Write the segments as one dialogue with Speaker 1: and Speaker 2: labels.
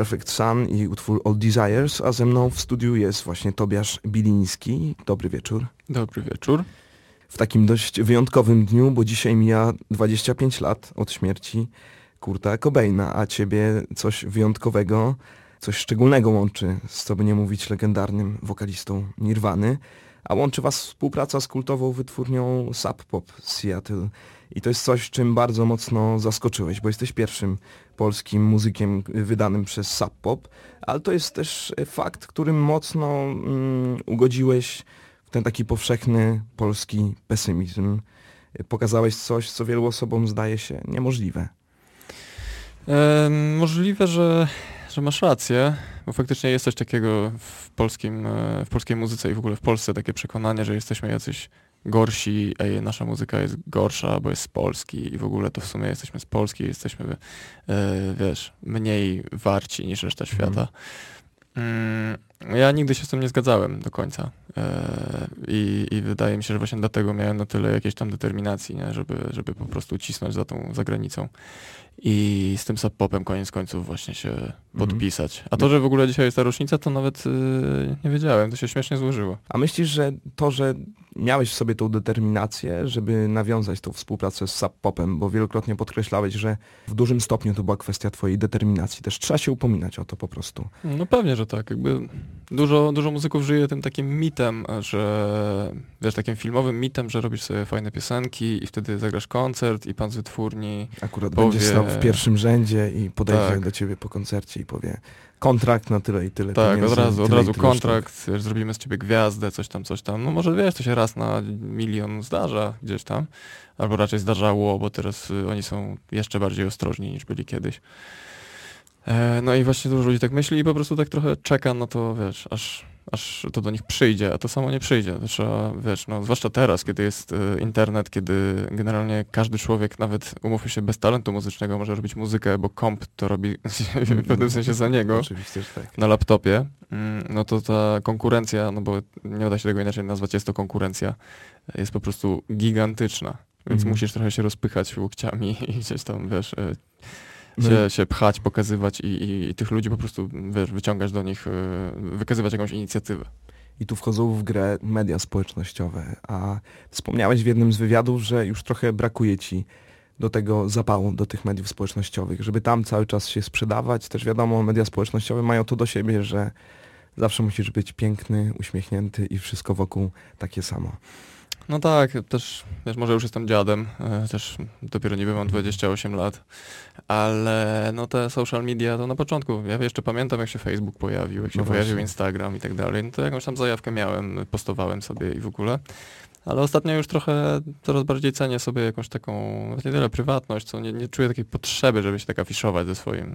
Speaker 1: Perfect Sun i utwór All Desires, a ze mną w studiu jest właśnie Tobiasz Biliński. Dobry wieczór.
Speaker 2: Dobry wieczór.
Speaker 1: W takim dość wyjątkowym dniu, bo dzisiaj mija 25 lat od śmierci Kurta Cobaina, a ciebie coś wyjątkowego, coś szczególnego łączy, z co by nie mówić legendarnym wokalistą Nirwany, a łączy was współpraca z kultową wytwórnią Sub Pop z Seattle. I to jest coś, czym bardzo mocno zaskoczyłeś, bo jesteś pierwszym polskim muzykiem wydanym przez Sub Pop, ale to jest też fakt, którym mocno ugodziłeś w ten taki powszechny polski pesymizm. Pokazałeś coś, co wielu osobom zdaje się niemożliwe.
Speaker 2: Możliwe, że masz rację, bo faktycznie jest coś takiego w polskiej muzyce i w ogóle w Polsce takie przekonanie, że jesteśmy jacyś gorsi, a nasza muzyka jest gorsza, bo jest z Polski i w ogóle to w sumie jesteśmy z Polski, jesteśmy, mniej warci niż reszta świata. Ja nigdy się z tym nie zgadzałem do końca i wydaje mi się, że właśnie dlatego miałem na tyle jakiejś tam determinacji, nie? Żeby po prostu cisnąć za granicą i z tym Sub Popem koniec końców właśnie się podpisać. A to, że w ogóle dzisiaj jest ta rocznica, to nawet nie wiedziałem, to się śmiesznie złożyło.
Speaker 1: A myślisz, że to, że miałeś w sobie tą determinację, żeby nawiązać tą współpracę z Sub Popem, bo wielokrotnie podkreślałeś, że w dużym stopniu to była kwestia twojej determinacji. Też trzeba się upominać o to po prostu.
Speaker 2: No pewnie, że tak. Jakby dużo muzyków żyje tym takim mitem, że takim filmowym mitem, że robisz sobie fajne piosenki i wtedy zagrasz koncert i pan z wytwórni
Speaker 1: akurat
Speaker 2: powie,
Speaker 1: będzie stał w pierwszym rzędzie i podejdzie
Speaker 2: tak
Speaker 1: do ciebie po koncercie i powie kontrakt na tyle i tyle
Speaker 2: tak,
Speaker 1: pieniędzy,
Speaker 2: od razu
Speaker 1: tyle
Speaker 2: kontrakt, zrobimy z ciebie gwiazdę, coś tam. No może to się raz na milion zdarza gdzieś tam, albo raczej zdarzało, bo teraz oni są jeszcze bardziej ostrożni niż byli kiedyś. No i właśnie dużo ludzi tak myśli i po prostu tak trochę czeka na to, aż to do nich przyjdzie, a to samo nie przyjdzie. To trzeba, zwłaszcza teraz, kiedy jest internet, kiedy generalnie każdy człowiek, nawet umówmy się, bez talentu muzycznego może robić muzykę, bo komp to robi w pewnym sensie za niego.
Speaker 1: Oczywiście, że tak.
Speaker 2: Na laptopie, no to ta konkurencja, no bo nie da się tego inaczej nazwać, jest to konkurencja, jest po prostu gigantyczna. Więc musisz trochę się rozpychać łokciami i gdzieś tam, się pchać, pokazywać i tych ludzi po prostu, wyciągać do nich, wykazywać jakąś inicjatywę.
Speaker 1: I tu wchodzą w grę media społecznościowe, a wspomniałeś w jednym z wywiadów, że już trochę brakuje ci do tego zapału, do tych mediów społecznościowych, żeby tam cały czas się sprzedawać. Też wiadomo, media społecznościowe mają to do siebie, że zawsze musisz być piękny, uśmiechnięty i wszystko wokół takie samo.
Speaker 2: No tak, też, może już jestem dziadem, też dopiero niby mam 28 lat, ale no te social media to na początku, ja jeszcze pamiętam jak się Facebook pojawił, jak się pojawił Instagram i tak dalej, no to jakąś tam zajawkę miałem, postowałem sobie i w ogóle, ale ostatnio już trochę coraz bardziej cenię sobie jakąś taką, nie tyle prywatność, co nie czuję takiej potrzeby, żeby się tak afiszować ze swoim,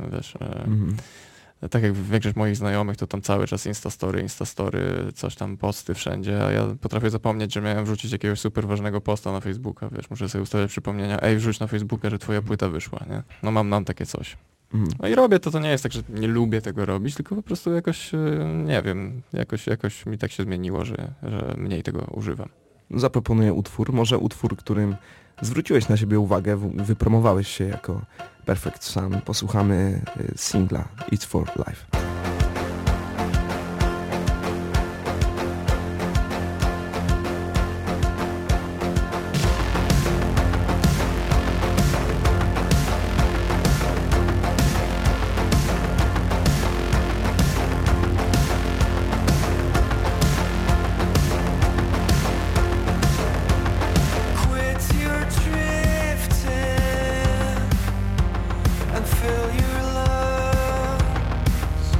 Speaker 2: tak jak większość moich znajomych, to tam cały czas Instastory, coś tam, posty wszędzie, a ja potrafię zapomnieć, że miałem wrzucić jakiegoś super ważnego posta na Facebooka, muszę sobie ustawiać przypomnienia, wrzuć na Facebooka, że twoja płyta wyszła, nie? No mam takie coś. No i robię to nie jest tak, że nie lubię tego robić, tylko po prostu jakoś, nie wiem, jakoś mi tak się zmieniło, że mniej tego używam.
Speaker 1: Zaproponuję utwór, może utwór, którym zwróciłeś na siebie uwagę, wypromowałeś się jako Perfect Sun. Posłuchamy singla It's for Life.
Speaker 3: Fill your lungs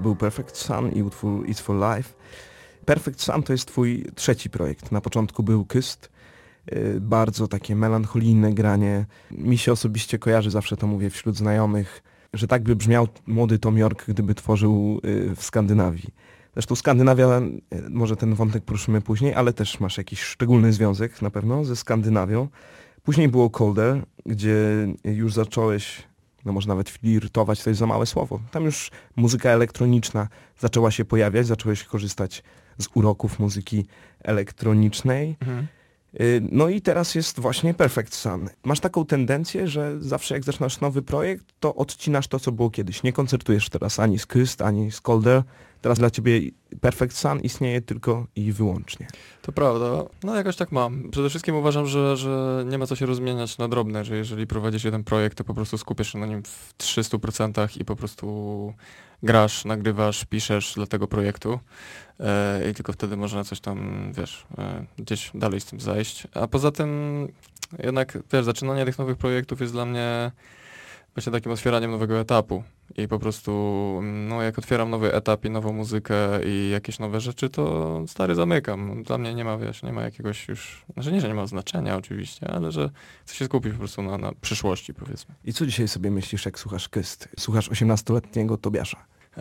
Speaker 1: był Perfect Sun i utwór It's for Life. Perfect Sun to jest twój trzeci projekt. Na początku był Kyst. Bardzo takie melancholijne granie. Mi się osobiście kojarzy, zawsze to mówię wśród znajomych, że tak by brzmiał młody Thom Yorke, gdyby tworzył w Skandynawii. Zresztą Skandynawia, może ten wątek poruszymy później, ale też masz jakiś szczególny związek na pewno ze Skandynawią. Później było Colder, gdzie już zacząłeś, no może nawet flirtować, to jest za małe słowo. Tam już muzyka elektroniczna zaczęła się pojawiać, zacząłeś korzystać z uroków muzyki elektronicznej. No i teraz jest właśnie Perfect Sun. Masz taką tendencję, że zawsze jak zaczynasz nowy projekt, to odcinasz to, co było kiedyś. Nie koncertujesz teraz ani z Kyst, ani z Colder. Teraz dla ciebie Perfect Sun istnieje tylko i wyłącznie.
Speaker 2: To prawda. No jakoś tak mam. Przede wszystkim uważam, że nie ma co się rozmieniać na drobne, że jeżeli prowadzisz jeden projekt, to po prostu skupiasz się na nim w 300% i po prostu grasz, nagrywasz, piszesz dla tego projektu i tylko wtedy można coś tam, wiesz, gdzieś dalej z tym zajść. A poza tym jednak, wiesz, zaczynanie tych nowych projektów jest dla mnie właśnie takim otwieraniem nowego etapu i po prostu, no jak otwieram nowy etap i nową muzykę i jakieś nowe rzeczy, to stary zamykam. Dla mnie nie ma, wiesz, nie ma jakiegoś już, znaczy nie, że nie ma znaczenia oczywiście, ale że chcę się skupić po prostu na przyszłości, powiedzmy.
Speaker 1: I co dzisiaj sobie myślisz, jak słuchasz Kyst? Słuchasz 18-letniego Tobiasza?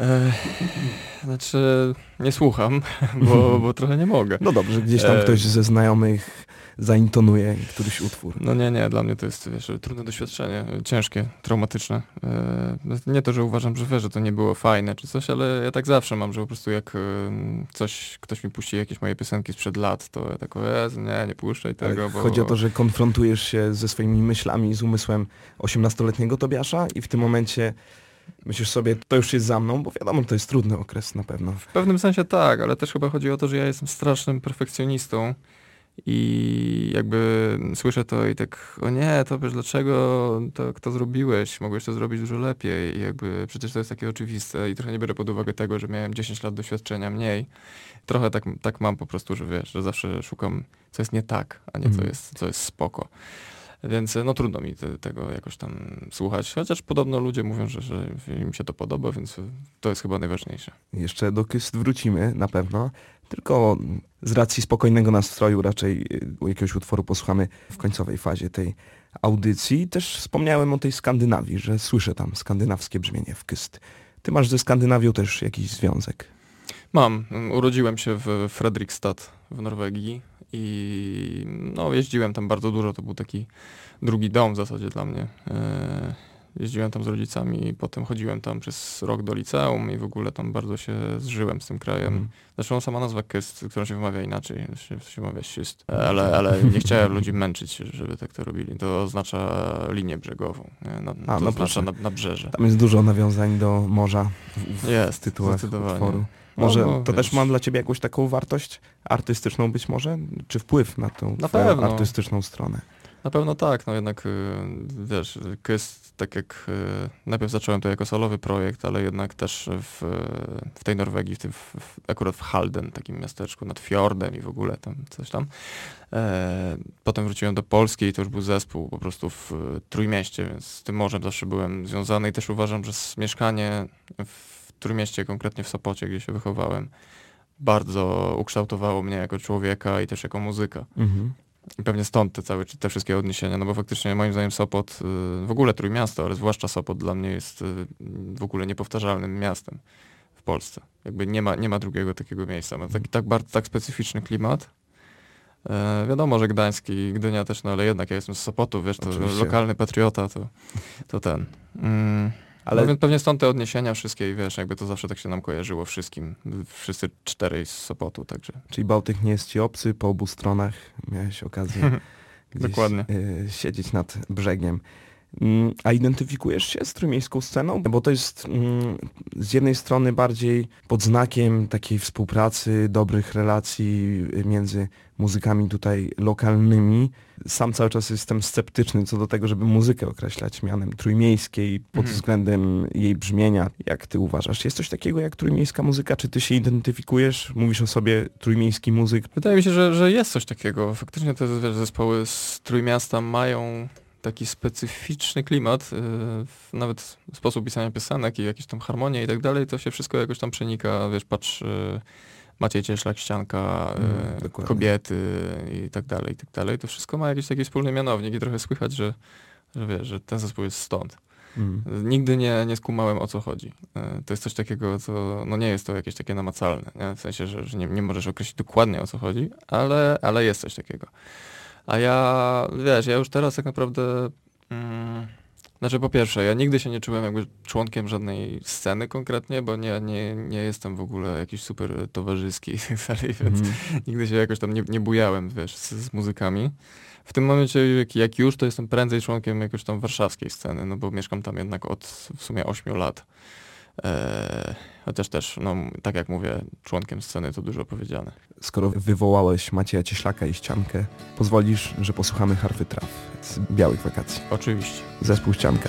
Speaker 2: Znaczy, nie słucham, bo trochę nie mogę.
Speaker 1: No dobrze, gdzieś tam ktoś ze znajomych zaintonuje któryś utwór.
Speaker 2: No nie, dla mnie to jest, wiesz, trudne doświadczenie, ciężkie, traumatyczne. Nie to, że uważam, że wiesz, że to nie było fajne czy coś, ale ja tak zawsze mam, że po prostu jak ktoś mi puści jakieś moje piosenki sprzed lat, to ja tak nie puszczaj tego. Bo
Speaker 1: chodzi o to, że konfrontujesz się ze swoimi myślami, z umysłem 18-letniego Tobiasza i w tym momencie myślisz sobie, to już jest za mną, bo wiadomo, to jest trudny okres na pewno.
Speaker 2: W pewnym sensie tak, ale też chyba chodzi o to, że ja jestem strasznym perfekcjonistą i jakby słyszę to i tak, o nie, to wiesz, dlaczego to zrobiłeś? Mogłeś to zrobić dużo lepiej i jakby przecież to jest takie oczywiste i trochę nie biorę pod uwagę tego, że miałem 10 lat doświadczenia mniej. Trochę tak mam po prostu, że wiesz, że zawsze szukam, co jest nie tak, a nie co jest spoko. Więc no trudno mi tego jakoś tam słuchać, chociaż podobno ludzie mówią, że im się to podoba, więc to jest chyba najważniejsze.
Speaker 1: Jeszcze do Kyst wrócimy na pewno, tylko z racji spokojnego nastroju raczej jakiegoś utworu posłuchamy w końcowej fazie tej audycji. Też wspomniałem o tej Skandynawii, że słyszę tam skandynawskie brzmienie w Kyst. Ty masz ze Skandynawią też jakiś związek?
Speaker 2: Mam. Urodziłem się w Fredrikstad w Norwegii i no, jeździłem tam bardzo dużo, to był taki drugi dom w zasadzie dla mnie. Jeździłem tam z rodzicami i potem chodziłem tam przez rok do liceum i w ogóle tam bardzo się zżyłem z tym krajem. Zresztą sama nazwa Kyst, którą się wymawia inaczej, się wymawia Syst, ale nie chciałem ludzi męczyć, żeby tak to robili. To oznacza linię brzegową, to oznacza nabrzeże.
Speaker 1: Tam jest dużo nawiązań do morza
Speaker 2: w
Speaker 1: tytułach utworu. Może to też ma dla ciebie jakąś taką wartość artystyczną być może? Czy wpływ na tą twoją artystyczną stronę?
Speaker 2: Na pewno tak, no jednak wiesz, Kyst, tak jak najpierw zacząłem to jako solowy projekt, ale jednak też w tej Norwegii, akurat w Halden, takim miasteczku nad fiordem i w ogóle tam coś tam. Potem wróciłem do Polski i to już był zespół po prostu w Trójmieście, więc z tym morzem zawsze byłem związany i też uważam, że mieszkanie w Trójmieście, konkretnie w Sopocie, gdzie się wychowałem, bardzo ukształtowało mnie jako człowieka i też jako muzyka. I pewnie stąd te wszystkie odniesienia, no bo faktycznie moim zdaniem Sopot, w ogóle Trójmiasto, ale zwłaszcza Sopot dla mnie jest w ogóle niepowtarzalnym miastem w Polsce. Jakby nie ma drugiego takiego miejsca. Ma tak specyficzny klimat. Wiadomo, że Gdańsk i Gdynia też, no ale jednak ja jestem z Sopotu, wiesz, to oczywiście. Lokalny patriota, to ten. Ale no, więc pewnie stąd te odniesienia wszystkie i wiesz, jakby to zawsze tak się nam kojarzyło wszystkim. Wszyscy 4 z Sopotu, także.
Speaker 1: Czyli Bałtyk nie jest ci obcy, po obu stronach miałeś okazję
Speaker 2: dokładnie
Speaker 1: siedzieć nad brzegiem. A identyfikujesz się z trójmiejską sceną? Bo to jest z jednej strony bardziej pod znakiem takiej współpracy, dobrych relacji między muzykami tutaj lokalnymi. Sam cały czas jestem sceptyczny co do tego, żeby muzykę określać mianem trójmiejskiej pod względem jej brzmienia. Jak ty uważasz? Jest coś takiego jak trójmiejska muzyka? Czy ty się identyfikujesz? Mówisz o sobie trójmiejski muzyk?
Speaker 2: Wydaje mi się, że jest coś takiego. Faktycznie te zespoły z Trójmiasta mają taki specyficzny klimat, nawet sposób pisania piosenek i jakieś tam harmonie i tak dalej, to się wszystko jakoś tam przenika, wiesz, patrz, Maciej Cieślak, Ścianka, Kobiety i tak dalej, i tak dalej. To wszystko ma jakiś taki wspólny mianownik i trochę słychać, że wiesz, że ten zespół jest stąd. Nigdy nie skumałem, o co chodzi. To jest coś takiego, co no nie jest to jakieś takie namacalne, nie? W sensie, że nie możesz określić dokładnie, o co chodzi, ale jest coś takiego. A ja, wiesz, ja już teraz tak naprawdę... Znaczy po pierwsze, ja nigdy się nie czułem jakby członkiem żadnej sceny konkretnie, bo nie jestem w ogóle jakiś super towarzyski i tak dalej, więc nigdy się jakoś tam nie bujałem, wiesz, z muzykami. W tym momencie, jak już, to jestem prędzej członkiem jakoś tam warszawskiej sceny, no bo mieszkam tam jednak od w sumie 8 lat. Chociaż też, no tak jak mówię, członkiem sceny to dużo powiedziane.
Speaker 1: Skoro wywołałeś Macieja Cieślaka i Ściankę, pozwolisz, że posłuchamy Harfy Traw z Białych Wakacji.
Speaker 2: Oczywiście.
Speaker 1: Zespół Ścianka.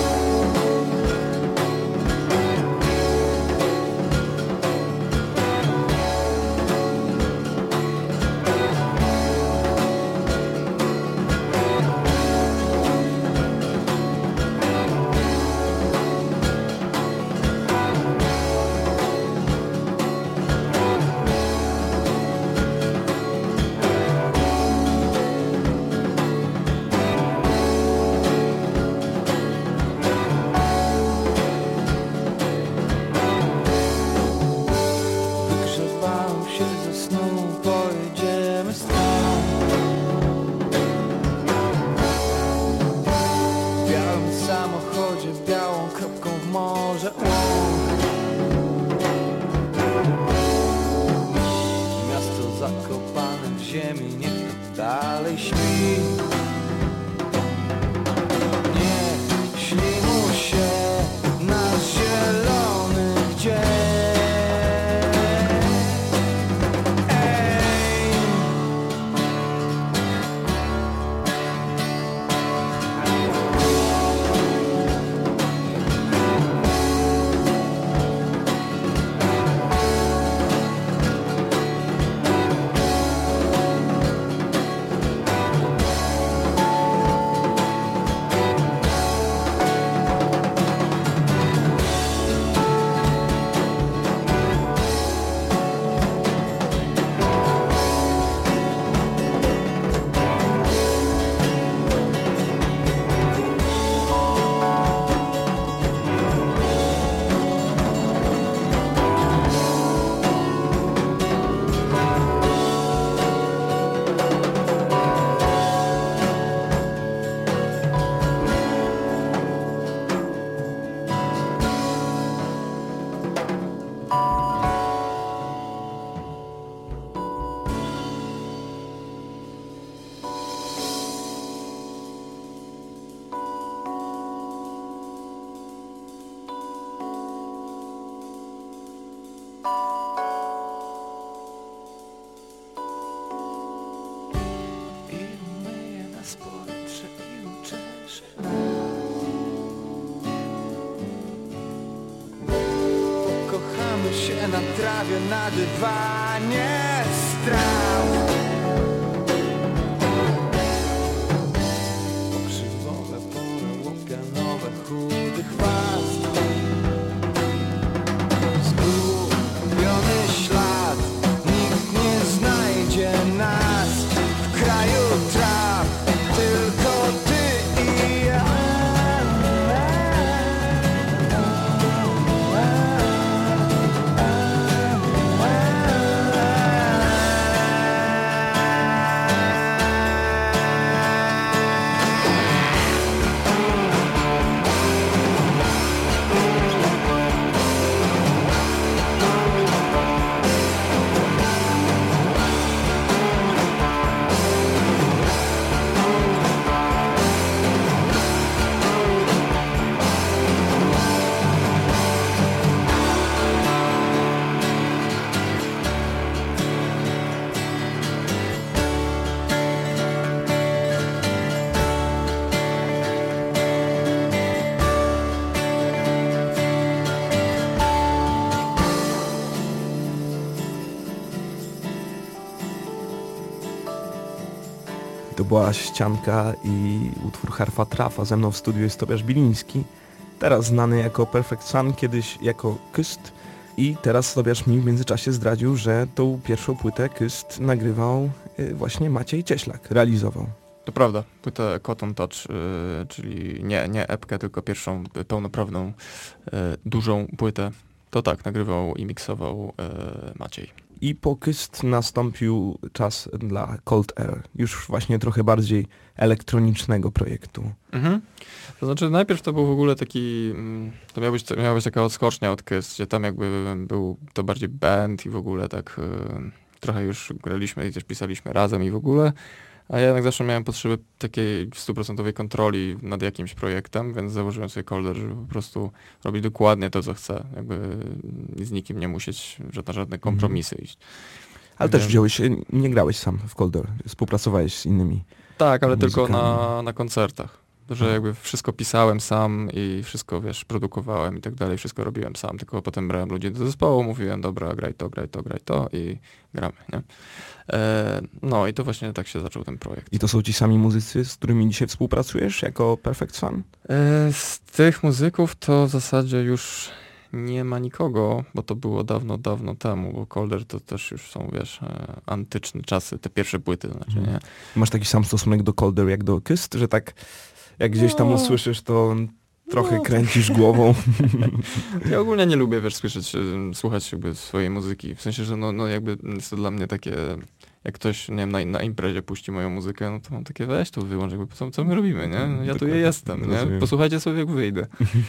Speaker 3: Na trawie, na dywanie straw. Pokrzywowe pole, łopianowe, chudy chwast. Zgubiony ślad, nikt nie znajdzie nas w kraju traw, tylko ty i ja.
Speaker 1: To była Ścianka i utwór Harfa Trafa. Ze mną w studiu jest Tobiasz Biliński, teraz znany jako Perfect Sun, kiedyś jako Kyst. I teraz Tobiasz mi w międzyczasie zdradził, że tą pierwszą płytę Kyst nagrywał właśnie Maciej Cieślak, realizował.
Speaker 2: To prawda, płytę Cotton Touch, czyli nie epkę, tylko pierwszą pełnoprawną, dużą płytę. To tak, nagrywał i miksował Maciej.
Speaker 1: I po Kyst nastąpił czas dla Cold Air, już właśnie trochę bardziej elektronicznego projektu.
Speaker 2: Mhm. To znaczy najpierw to był w ogóle taki, to miała być taka odskocznia od Kyst, gdzie tam jakby był to bardziej band i w ogóle tak trochę już graliśmy i też pisaliśmy razem i w ogóle. A ja jednak zawsze miałem potrzebę takiej 100% kontroli nad jakimś projektem, więc założyłem sobie Colder, żeby po prostu robić dokładnie to, co chcę. Jakby z nikim nie musieć na żadne kompromisy iść.
Speaker 1: Ale też nie grałeś sam w Colder, współpracowałeś z innymi.
Speaker 2: Tak, ale
Speaker 1: muzykami.
Speaker 2: tylko na koncertach. Że jakby wszystko pisałem sam i wszystko, produkowałem i tak dalej, wszystko robiłem sam, tylko potem brałem ludzi do zespołu, mówiłem, dobra, graj to i gramy, nie? No i to właśnie tak się zaczął ten projekt.
Speaker 1: I to są ci sami muzycy, z którymi dzisiaj współpracujesz jako Perfect Sun?
Speaker 2: Z tych muzyków to w zasadzie już nie ma nikogo, bo to było dawno temu, bo Colder to też już są, antyczne czasy, te pierwsze płyty, znaczy, nie?
Speaker 1: Masz taki sam stosunek do Colder jak do Kyst, że tak jak gdzieś tam usłyszysz, to trochę kręcisz głową?
Speaker 2: Ja ogólnie nie lubię, słuchać jakby swojej muzyki, w sensie, że jakby jest to dla mnie takie, jak ktoś, nie wiem, na imprezie puści moją muzykę, no to mam takie, weź tu wyłącz, jakby co my robimy, nie? Ja tu jestem, nie? Posłuchajcie sobie, jak wyjdę.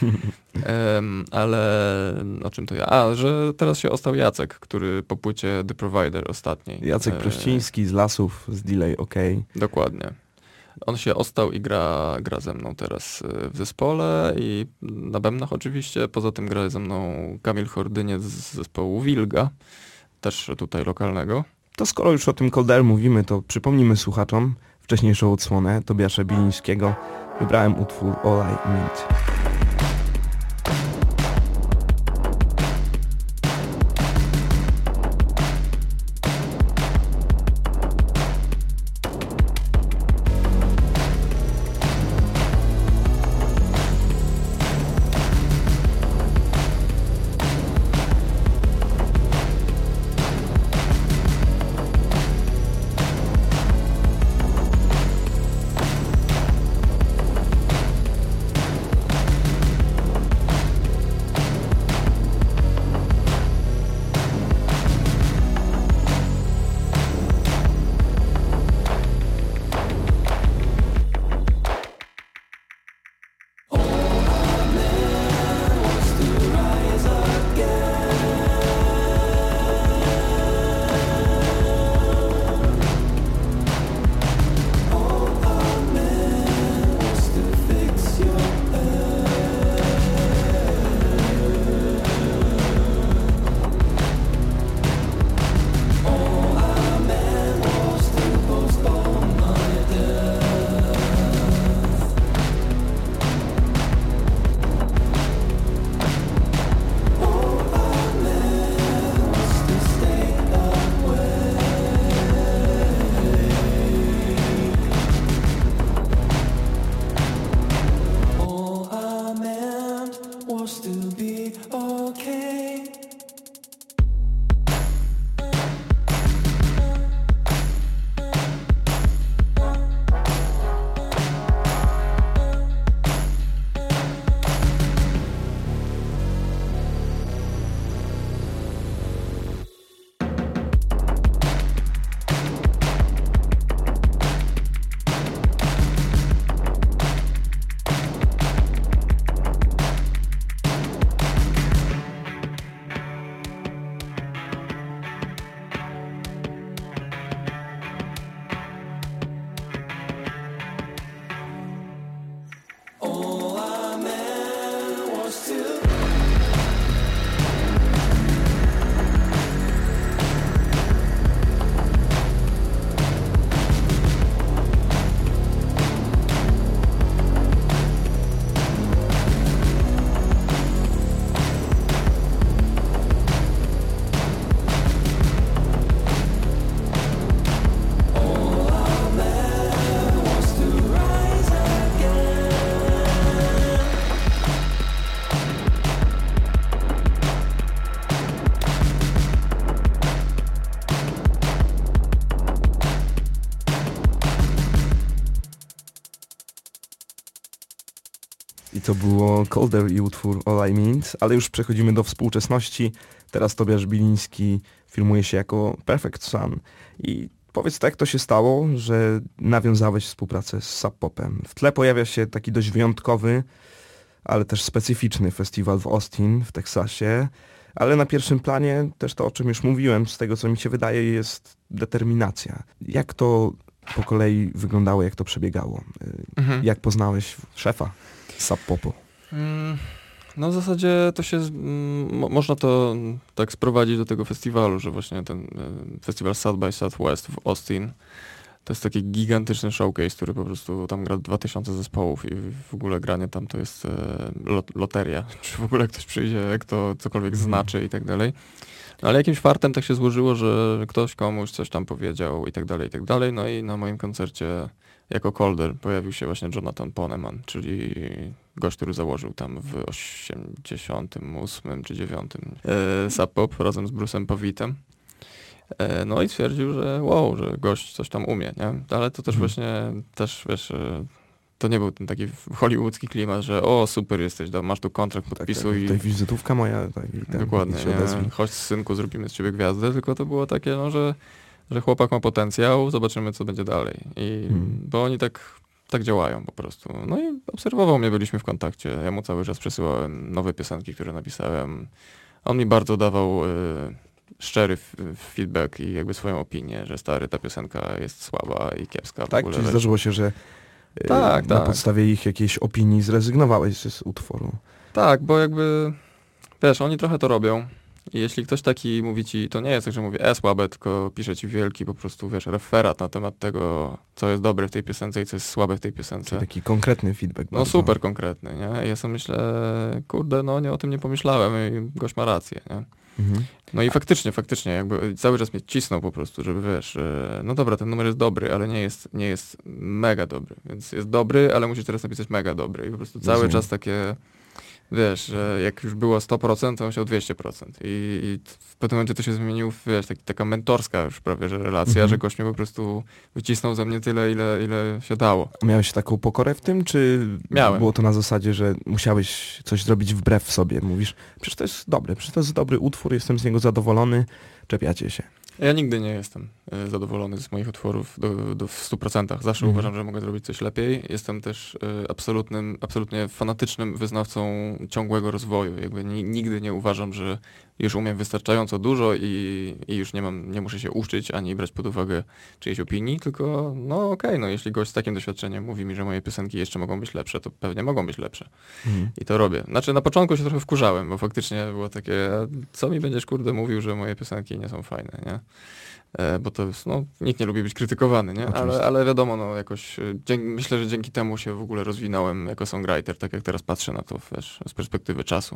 Speaker 2: Ale o czym to ja? Że teraz się ostał Jacek, który po płycie The Provider ostatniej.
Speaker 1: Jacek Prościński z Lasów, z Delay OK.
Speaker 2: Dokładnie. On się ostał i gra ze mną teraz w zespole i na bębnach oczywiście. Poza tym gra ze mną Kamil Hordyniec z zespołu Wilga, też tutaj lokalnego.
Speaker 1: To skoro już o tym Cold Air mówimy, to przypomnijmy słuchaczom wcześniejszą odsłonę Tobiasza Bilińskiego. Wybrałem utwór All I Need. to było Colder i utwór All I Mean, ale już przechodzimy do współczesności. Teraz Tobiasz Biliński filmuje się jako Perfect Sun. I powiedz, jak to się stało, że nawiązałeś współpracę z Sub Popem? W tle pojawia się taki dość wyjątkowy, ale też specyficzny festiwal w Austin w Teksasie, ale na pierwszym planie też to, o czym już mówiłem, z tego co mi się wydaje, jest determinacja. Jak to po kolei wyglądało, jak to przebiegało? Jak poznałeś szefa Sub Popu?
Speaker 2: No w zasadzie to się, można to tak sprowadzić do tego festiwalu, że właśnie ten festiwal South by Southwest w Austin to jest taki gigantyczny showcase, który po prostu tam gra 2000 zespołów i w ogóle granie tam to jest loteria, czy w ogóle ktoś przyjdzie, jak to cokolwiek znaczy i tak dalej. No, ale jakimś fartem tak się złożyło, że ktoś komuś coś tam powiedział i tak dalej, i tak dalej. No i na moim koncercie jako Colder pojawił się właśnie Jonathan Poneman, czyli gość, który założył tam w 88 czy 9 Sub Pop razem z Bruce'em Pavitem. No i stwierdził, że wow, że gość coś tam umie, nie? Ale to też właśnie, też wiesz, to nie był ten taki hollywoodzki klimat, że o super jesteś, masz tu kontrakt, podpisuj.
Speaker 1: Tak, tutaj wizytówka moja.
Speaker 2: Dokładnie, nie? Chodź synku, zrobimy z ciebie gwiazdę, tylko to było takie, no, że chłopak ma potencjał, zobaczymy co będzie dalej. Bo oni tak działają po prostu. No i obserwował mnie, byliśmy w kontakcie. Ja mu cały czas przesyłałem nowe piosenki, które napisałem. On mi bardzo dawał szczery feedback i jakby swoją opinię, że stary, ta piosenka jest słaba i kiepska.
Speaker 1: Tak, czyli zdarzyło się, że
Speaker 2: tak.
Speaker 1: na podstawie ich jakiejś opinii zrezygnowałeś z utworu.
Speaker 2: Tak, bo jakby, wiesz, oni trochę to robią. I jeśli ktoś taki mówi ci, to nie jest tak, że mówi słabe, tylko pisze ci wielki po prostu, wiesz, referat na temat tego, co jest dobre w tej piosence i co jest słabe w tej piosence.
Speaker 1: Czyli taki konkretny feedback.
Speaker 2: No super konkretny, nie? I ja sobie myślę, kurde, no nie o tym nie pomyślałem i gość ma rację, nie? No i faktycznie, jakby cały czas mnie cisnął po prostu, żeby wiesz, no dobra, ten numer jest dobry, ale nie jest mega dobry, więc jest dobry, ale musisz teraz napisać mega dobry i po prostu cały czas takie, wiesz, że jak już było 100%, to on chciał 200%. I w pewnym momencie to się zmienił w, wiesz, taka mentorska już prawie, że relacja, że gość mnie po prostu wycisnął ze mnie tyle, ile się dało.
Speaker 1: Miałeś taką pokorę w tym, czy
Speaker 2: Miałem.
Speaker 1: Było to na zasadzie, że musiałeś coś zrobić wbrew sobie? Mówisz, przecież to jest dobry utwór, jestem z niego zadowolony, czepiacie się.
Speaker 2: Ja nigdy nie jestem zadowolony z moich utworów w 100%. Zawsze uważam, że mogę zrobić coś lepiej. Jestem też absolutnie fanatycznym wyznawcą ciągłego rozwoju. Jakby nigdy nie uważam, że już umiem wystarczająco dużo i już nie muszę się uczyć ani brać pod uwagę czyjejś opinii, tylko no okej, no jeśli gość z takim doświadczeniem mówi mi, że moje piosenki jeszcze mogą być lepsze, to pewnie mogą być lepsze. I to robię. Znaczy na początku się trochę wkurzałem, bo faktycznie było takie, co mi będziesz kurde mówił, że moje piosenki nie są fajne, nie? Bo to jest, no, nikt nie lubi być krytykowany, nie? Ale wiadomo, no jakoś, myślę, że dzięki temu się w ogóle rozwinąłem jako songwriter, tak jak teraz patrzę na to, wiesz, z perspektywy czasu.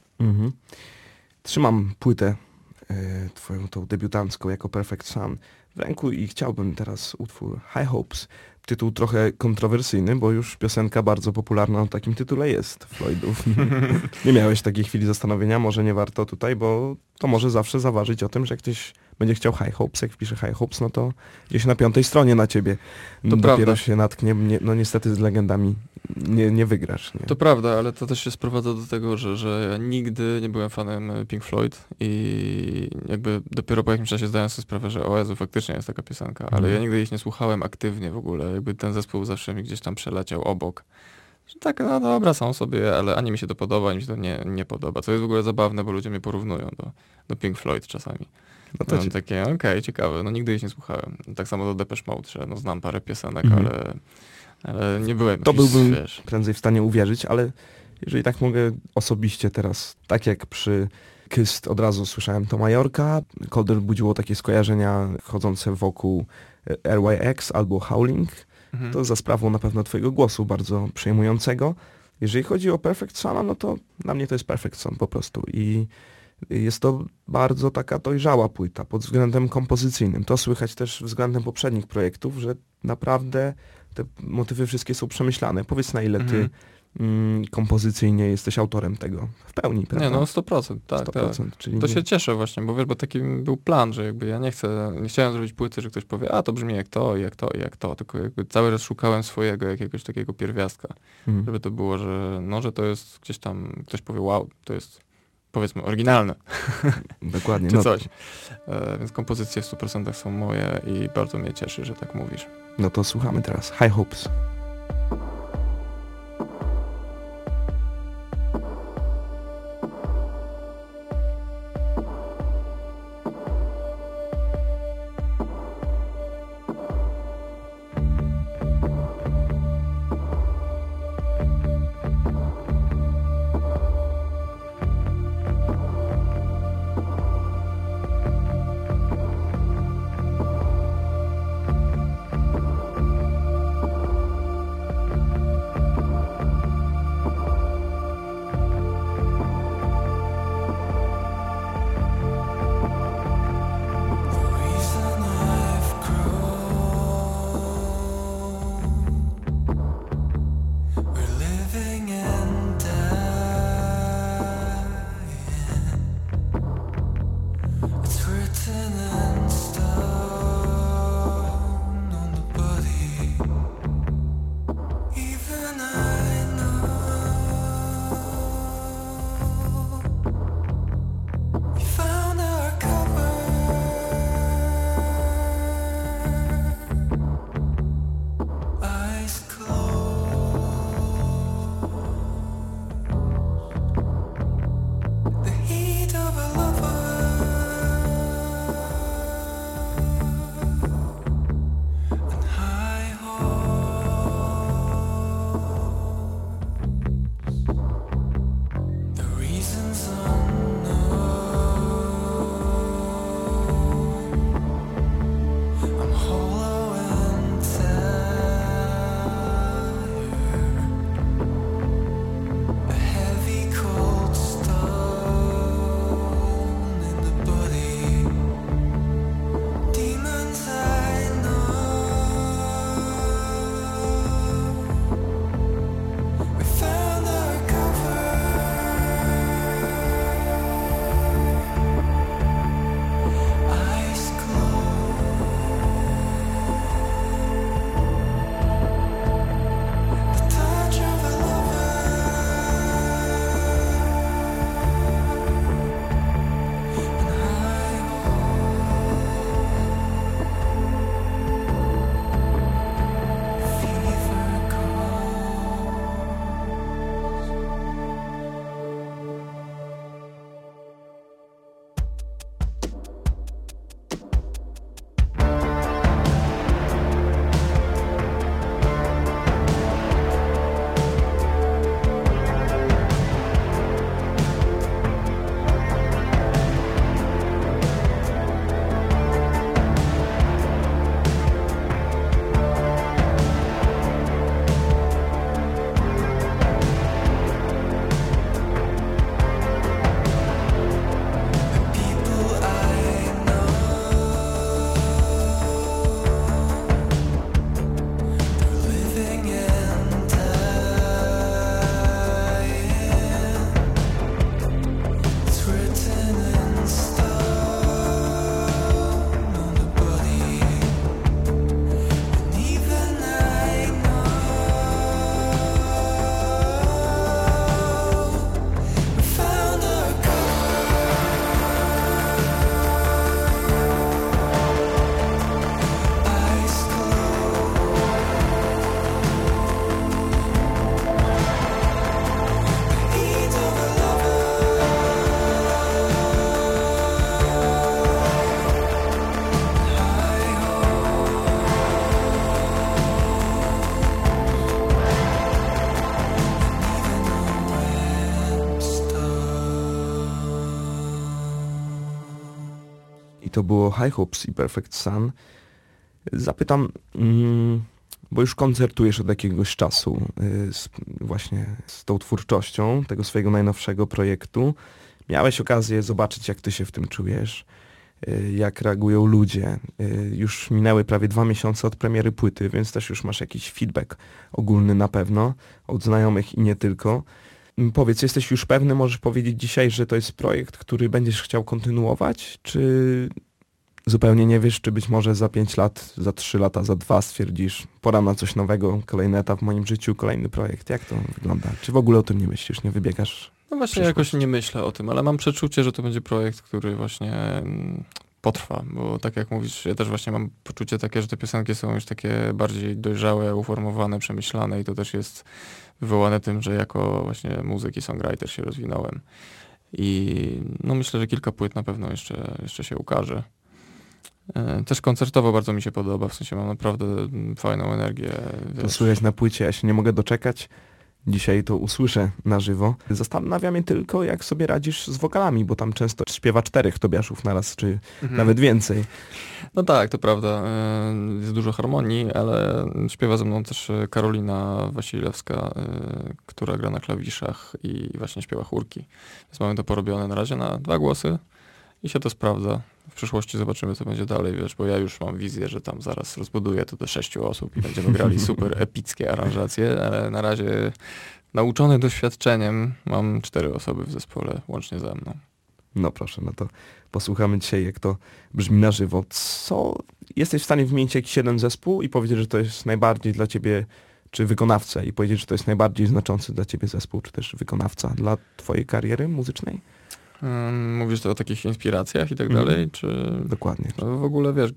Speaker 1: Trzymam płytę twoją tą debiutancką jako Perfect Sun w ręku i chciałbym teraz utwór High Hopes. Tytuł trochę kontrowersyjny, bo już piosenka bardzo popularna o takim tytule jest Floydów. Nie miałeś takiej chwili zastanowienia, może nie warto tutaj, bo to może zawsze zaważyć o tym, że jak ktoś będzie chciał High Hopes, jak wpisze High Hopes, no to gdzieś na 5. stronie na ciebie dopiero
Speaker 2: prawda.
Speaker 1: się natknie, no niestety z legendami nie wygrasz. Nie?
Speaker 2: To prawda, ale to też się sprowadza do tego, że ja nigdy nie byłem fanem Pink Floyd i jakby dopiero po jakimś czasie zdałem sobie sprawę, że o Jezu, faktycznie jest taka piosenka, ale ja nigdy ich nie słuchałem aktywnie w ogóle, jakby ten zespół zawsze mi gdzieś tam przeleciał obok. Że tak, no dobra, są sobie, ale ani mi się to podoba, ani mi się to nie podoba, co jest w ogóle zabawne, bo ludzie mnie porównują do Pink Floyd czasami. No to takie, okej, ciekawe, no nigdy ich nie słuchałem. Tak samo do Depeche Mode, że no znam parę piosenek, ale nie byłem
Speaker 1: to
Speaker 2: jakiś,
Speaker 1: byłbym
Speaker 2: wiesz,
Speaker 1: prędzej w stanie uwierzyć, ale jeżeli tak mogę osobiście teraz, tak jak przy Kissed od razu słyszałem to Majorka, Colder budziło takie skojarzenia chodzące wokół RYX albo Howling, to za sprawą na pewno twojego głosu bardzo przejmującego. Jeżeli chodzi o Perfect Suna, no to dla mnie to jest Perfect Sun po prostu i jest to bardzo taka dojrzała płyta pod względem kompozycyjnym. To słychać też względem poprzednich projektów, że naprawdę te motywy wszystkie są przemyślane. Powiedz, na ile ty kompozycyjnie jesteś autorem tego w pełni, prawda?
Speaker 2: Nie, no 100%, tak,
Speaker 1: 100%,
Speaker 2: tak.
Speaker 1: czyli
Speaker 2: To
Speaker 1: nie-
Speaker 2: się cieszę właśnie, bo wiesz, bo taki był plan, że jakby ja nie chciałem zrobić płyty, że ktoś powie, a to brzmi jak to, jak to, jak to, tylko jakby cały czas szukałem swojego jakiegoś takiego pierwiastka, żeby to było, że to jest gdzieś tam, ktoś powie, wow, to jest powiedzmy oryginalne,
Speaker 1: Dokładnie.
Speaker 2: czy
Speaker 1: No,
Speaker 2: coś. Więc kompozycje w 100% są moje i bardzo mnie cieszy, że tak mówisz.
Speaker 1: no to słuchamy teraz. High Hopes. I to było High Hopes i Perfect Sun. Zapytam, bo już koncertujesz od jakiegoś czasu właśnie z tą twórczością tego swojego najnowszego projektu. Miałeś okazję zobaczyć, jak ty się w tym czujesz. jak reagują ludzie. Już minęły prawie 2 miesiące od premiery płyty, więc też już masz jakiś feedback ogólny na pewno, od znajomych i nie tylko. Powiedz, jesteś już pewny, możesz powiedzieć dzisiaj, że to jest projekt, który będziesz chciał kontynuować, czy zupełnie nie wiesz, czy być może za 5 lat, za 3 lata, za 2 stwierdzisz, pora na coś nowego, kolejny etap w moim życiu, kolejny projekt. Jak to wygląda? Czy w ogóle o tym nie myślisz, nie wybiegasz?
Speaker 2: No właśnie jakoś nie myślę o tym, ale mam przeczucie, że to będzie projekt, który właśnie potrwa, bo tak jak mówisz, ja też właśnie mam poczucie takie, że te piosenki są już takie bardziej dojrzałe, uformowane, przemyślane i to też jest wywołane tym, że jako właśnie muzyk i songwriter się rozwinąłem. I no myślę, że kilka płyt na pewno jeszcze się ukaże. Też koncertowo bardzo mi się podoba, w sensie mam naprawdę fajną energię.
Speaker 1: To słychać na płycie, ja się nie mogę doczekać. Dzisiaj to usłyszę na żywo. Zastanawiam mnie tylko, jak sobie radzisz z wokalami, bo tam często śpiewa 4 Tobiaszów naraz, czy nawet więcej.
Speaker 2: No tak, to prawda. Jest dużo harmonii, ale śpiewa ze mną też Karolina Wasilewska, która gra na klawiszach i właśnie śpiewa chórki. Więc mamy to porobione na razie na 2 głosy i się to sprawdza. W przyszłości zobaczymy, co będzie dalej, wiesz, bo ja już mam wizję, że tam zaraz rozbuduję to do 6 osób i będziemy grali super epickie aranżacje, ale na razie nauczony doświadczeniem mam 4 osoby w zespole, łącznie ze mną.
Speaker 1: No proszę, no to posłuchamy dzisiaj, jak to brzmi na żywo. Co jesteś w stanie wymienić jakiś jeden zespół i powiedzieć, że to jest najbardziej dla ciebie, czy wykonawcę, i powiedzieć, że to jest najbardziej znaczący dla ciebie zespół, czy też wykonawca dla twojej kariery muzycznej?
Speaker 2: Mówisz to o takich inspiracjach i tak dalej, czy...
Speaker 1: Dokładnie.
Speaker 2: No, w ogóle wiesz,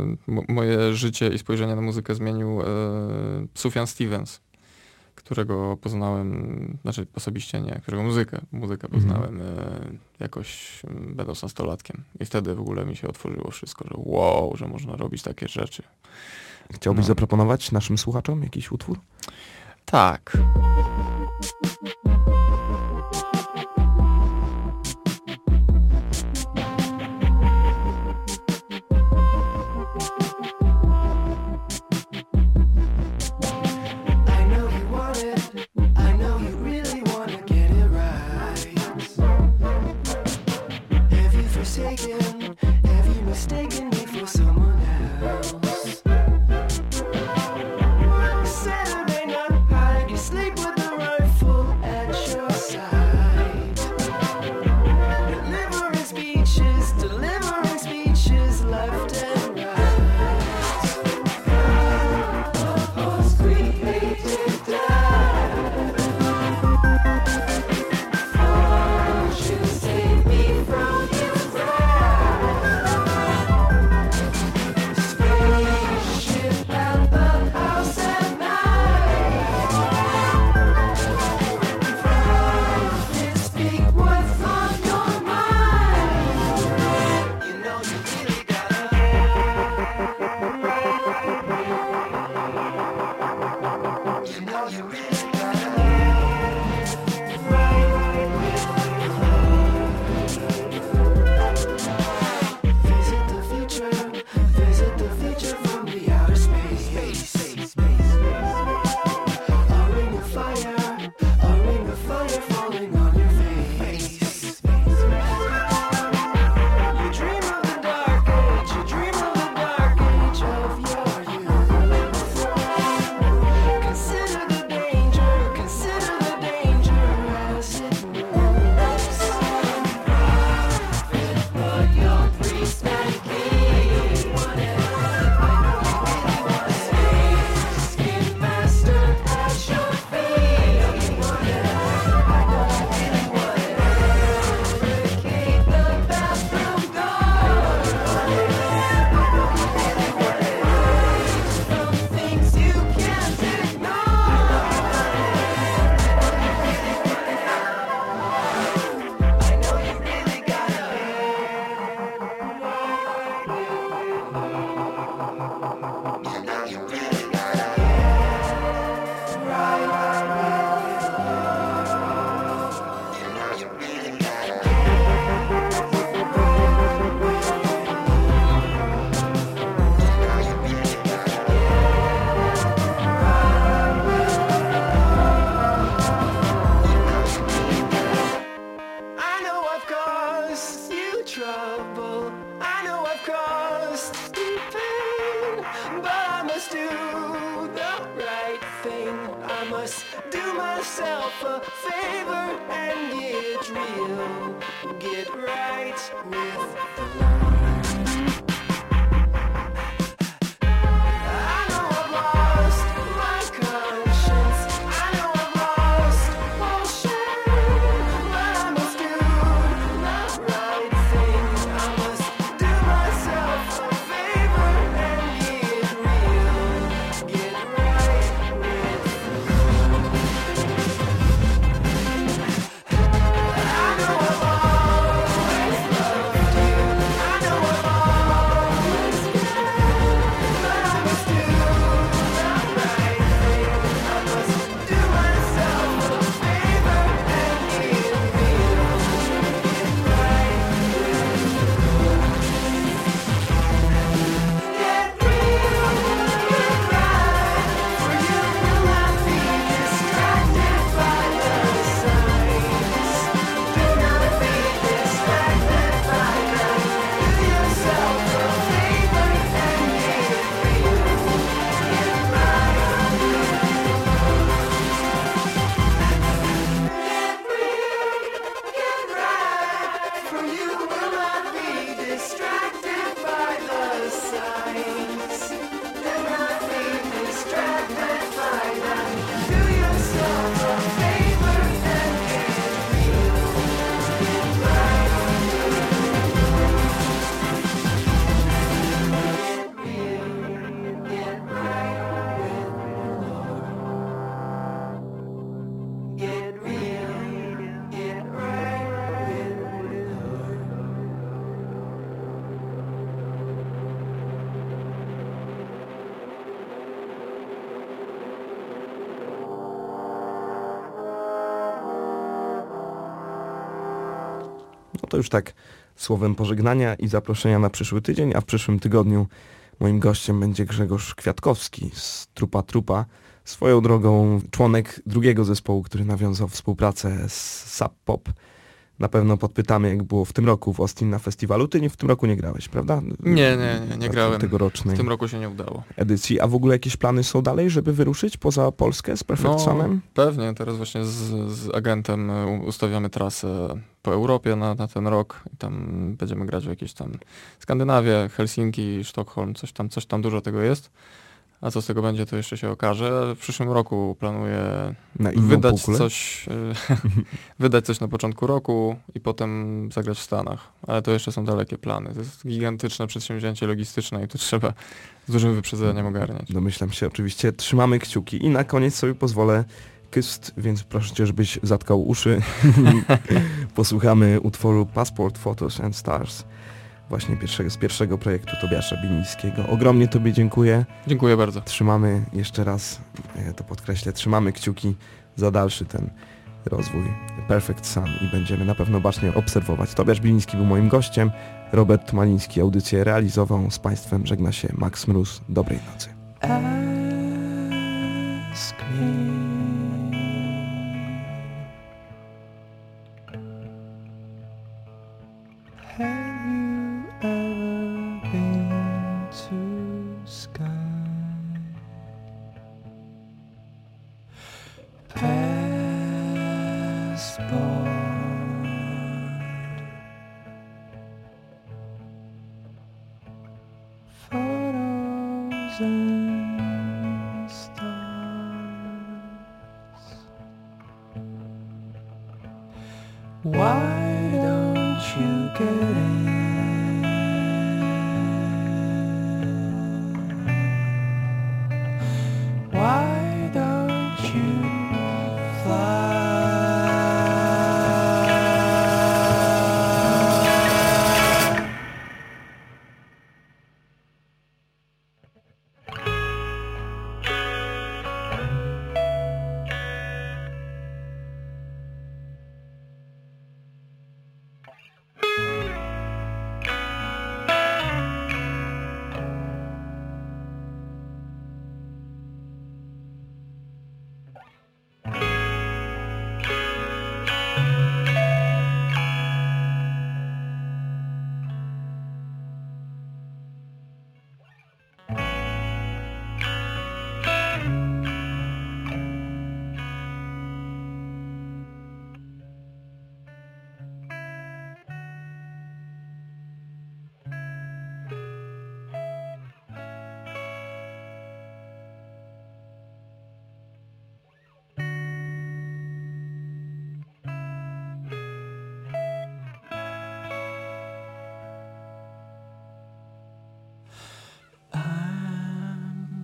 Speaker 2: moje życie i spojrzenie na muzykę zmienił Sufjan Stevens, którego poznałem, znaczy osobiście nie, którego muzykę poznałem jakoś będąc nastolatkiem. I wtedy w ogóle mi się otworzyło wszystko, że wow, że można robić takie rzeczy.
Speaker 1: Chciałbyś zaproponować naszym słuchaczom jakiś utwór?
Speaker 2: Tak.
Speaker 3: trouble. I know yourself a favor and get real. Get right with the Lord. I know I've lost my conscience. I know I've lost motion. But I must do the right thing. I must do myself a favor and get real. Get right with the Lord. I know I've always loved you. I know I've always cared. But I must do the right thing. I must do myself a favor and get real. Get right with the Lord. Get real, get right. For you will not be distracted by the signs. Do not be distracted by them. Do yourself a favor and get real. Get right with the Lord. Get real, get right. For you will not be distracted by the signs. Do not be distracted by them. Do yourself a favor and get real. Get right with the Lord. Get real, get right with the Lord. Get real, get right with the Lord.
Speaker 1: No to już tak słowem pożegnania i zaproszenia na przyszły tydzień, a w przyszłym tygodniu moim gościem będzie Grzegorz Kwiatkowski z Trupa Trupa. Swoją drogą członek drugiego zespołu, który nawiązał współpracę z Sub Pop. Na pewno podpytamy, jak było w tym roku w Austin na festiwalu. Ty w tym roku nie grałeś, prawda?
Speaker 2: Nie grałem.
Speaker 1: Tegorocznej
Speaker 2: W tym roku się nie udało.
Speaker 1: edycji. A w ogóle jakieś plany są dalej, żeby wyruszyć poza Polskę z Perfect Sunem?
Speaker 2: Pewnie, teraz właśnie z agentem ustawiamy trasę po Europie na ten rok i tam będziemy grać w jakieś tam Skandynawię, Helsinki, Sztokholm, coś tam dużo tego jest. A co z tego będzie, to jeszcze się okaże. W przyszłym roku planuję
Speaker 1: Na inną
Speaker 2: wydać
Speaker 1: półkulę?
Speaker 2: wydać coś na początku roku i potem zagrać w Stanach. Ale to jeszcze są dalekie plany. To jest gigantyczne przedsięwzięcie logistyczne i to trzeba z dużym wyprzedzeniem ogarniać.
Speaker 1: Domyślam się, oczywiście. Trzymamy kciuki. I na koniec sobie pozwolę kyst, więc proszę cię, żebyś zatkał uszy. Posłuchamy utworu Passport, Photos and Stars. Właśnie z pierwszego projektu Tobiasza Bilińskiego. Ogromnie tobie dziękuję.
Speaker 2: Dziękuję bardzo.
Speaker 1: Trzymamy, jeszcze raz to podkreślę, trzymamy kciuki za dalszy ten rozwój Perfect Sun i będziemy na pewno bacznie obserwować. Tobiasz Biliński był moim gościem, Robert Maliński audycję realizował. Z Państwem żegna się Max Mróz. Dobrej nocy.
Speaker 3: Ask me. Have you ever been to Skye? Passport, photos and stars. Why don't you get in? Why don't you fly?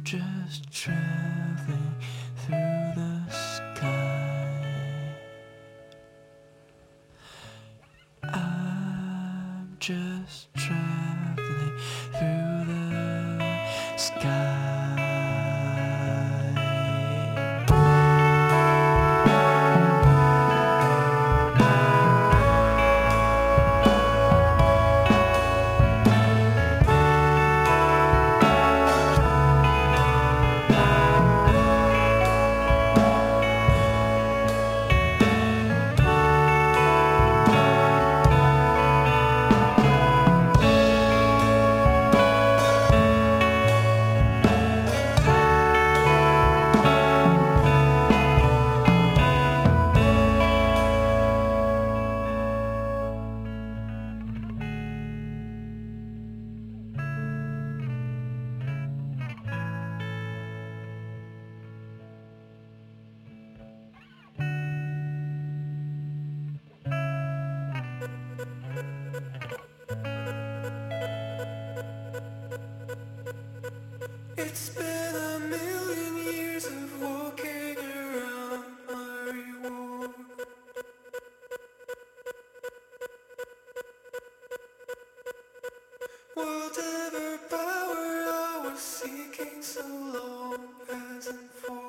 Speaker 3: just traveling through the sky. I'm just traveling through the sky. It's been a million years of walking around my reward. Whatever power I was seeking so long hasn't fallen.